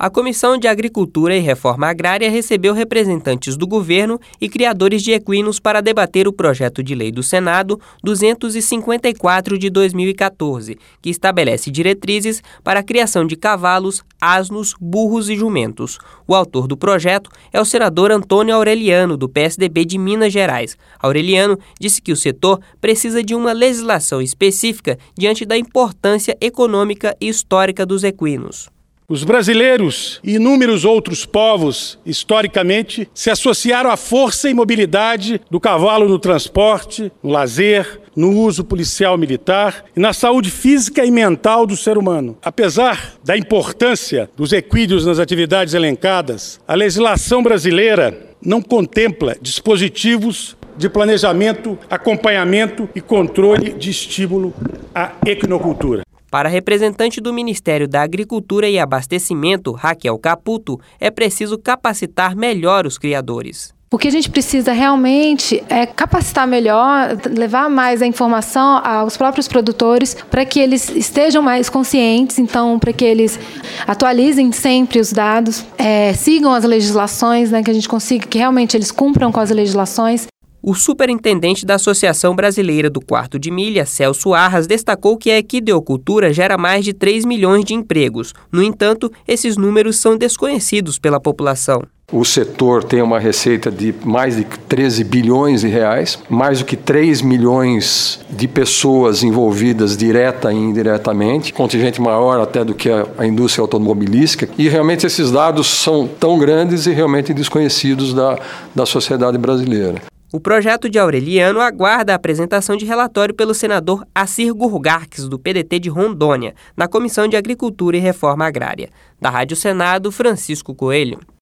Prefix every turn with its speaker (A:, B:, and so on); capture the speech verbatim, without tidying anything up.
A: A Comissão de Agricultura e Reforma Agrária recebeu representantes do governo e criadores de equinos para debater o projeto de lei do Senado duzentos e cinquenta e quatro de dois mil e quatorze, que estabelece diretrizes para a criação de cavalos, asnos, burros e jumentos. O autor do projeto é o senador Antônio Aureliano, do P S D B de Minas Gerais. Aureliano disse que o setor precisa de uma legislação específica diante da importância econômica e histórica dos equinos.
B: Os brasileiros e inúmeros outros povos, historicamente, se associaram à força e mobilidade do cavalo no transporte, no lazer, no uso policial militar e na saúde física e mental do ser humano. Apesar da importância dos equídeos nas atividades elencadas, a legislação brasileira não contempla dispositivos de planejamento, acompanhamento e controle de estímulo à equinocultura.
A: Para a representante do Ministério da Agricultura e Abastecimento, Raquel Caputo, é preciso capacitar melhor os criadores.
C: O que a gente precisa realmente é capacitar melhor, levar mais a informação aos próprios produtores para que eles estejam mais conscientes, então para que eles atualizem sempre os dados, é, sigam as legislações, né, que a gente consiga que realmente eles cumpram com as legislações.
A: O superintendente da Associação Brasileira do Quarto de Milha, Celso Arras, destacou que a equideocultura gera mais de três milhões de empregos. No entanto, esses números são desconhecidos pela população.
D: O setor tem uma receita de mais de treze bilhões de reais, mais do que três milhões de pessoas envolvidas direta e indiretamente, contingente maior até do que a, a indústria automobilística, e realmente esses dados são tão grandes e realmente desconhecidos da, da sociedade brasileira.
A: O projeto de Aureliano aguarda a apresentação de relatório pelo senador Assir Gurgarques, do P D T de Rondônia, na Comissão de Agricultura e Reforma Agrária. Da Rádio Senado, Francisco Coelho.